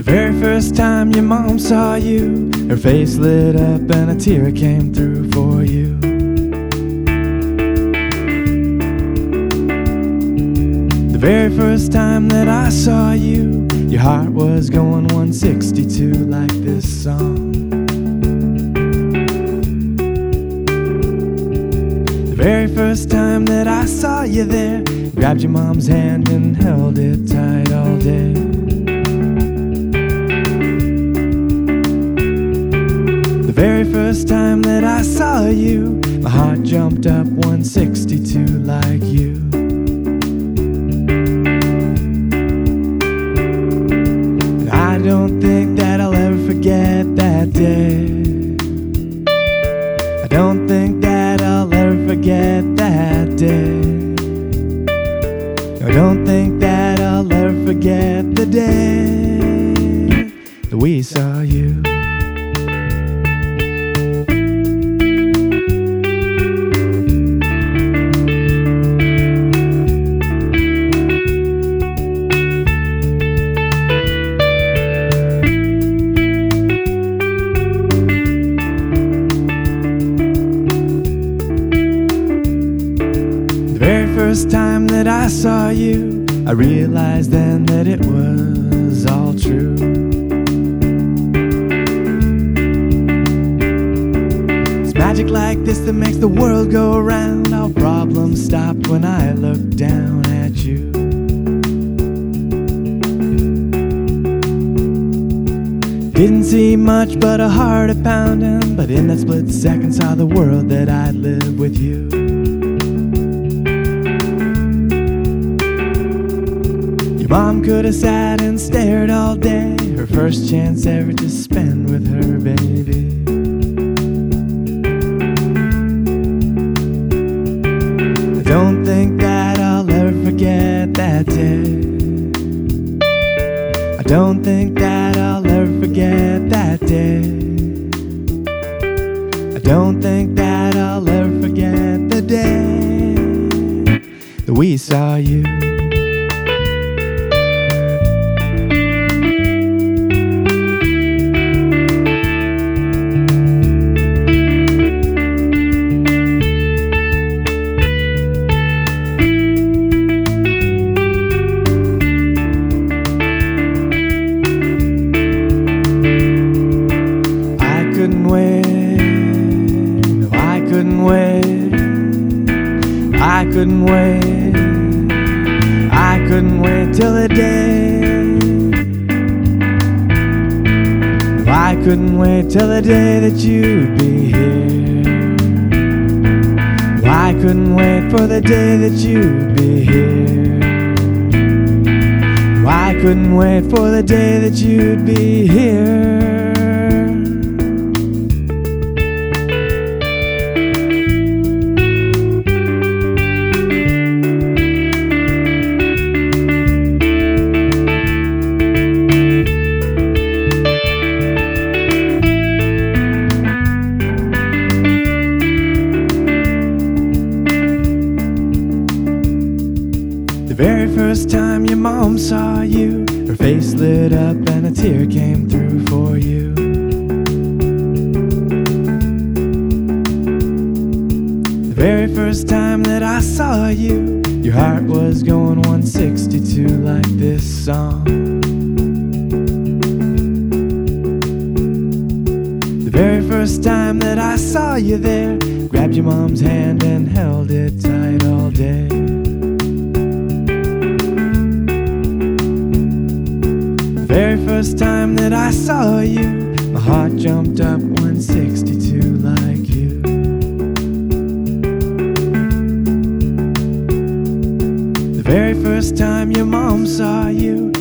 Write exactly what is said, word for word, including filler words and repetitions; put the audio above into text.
very first time your mom saw you, her face lit up and a tear came through for you. The very first time that I saw you, your heart was going one sixty-two like this song. The very first time that I saw you there, grabbed your mom's hand and held it tight all day. The very first time that I saw you, my heart jumped up one sixty-two like you. And I don't think that I'll ever forget that day. I don't think that I'll ever forget that day. I don't think that I'll ever forget the day that we saw you. The very first time that I saw you, I realized then that it was all true. It's magic like this that makes the world go round. All problems stopped when I looked down at you. Didn't see much but a heart a pounding, but in that split second saw the world that I'd live with you. Your mom could have sat and stared all day, her first chance ever to spend with her baby. I don't think that I'll ever forget that day. I don't think that I'll ever forget that day. I don't think that I'll ever forget the day that we saw you. Couldn't wait, no, I couldn't wait, I couldn't wait, I couldn't wait till the day. No, I couldn't wait till the day that you'd be here. No, I couldn't wait for the day that you'd be here. No, I couldn't wait for the day that you'd be here. The very first time your mom saw you, her face lit up and a tear came through for you. The very first time that I saw you, your heart was going one sixty-two like this song. The very first time that I saw you there, grabbed your mom's hand and held it tight all day. The very first time that I saw you, my heart jumped up one sixty-two like you. The very first time your mom saw you,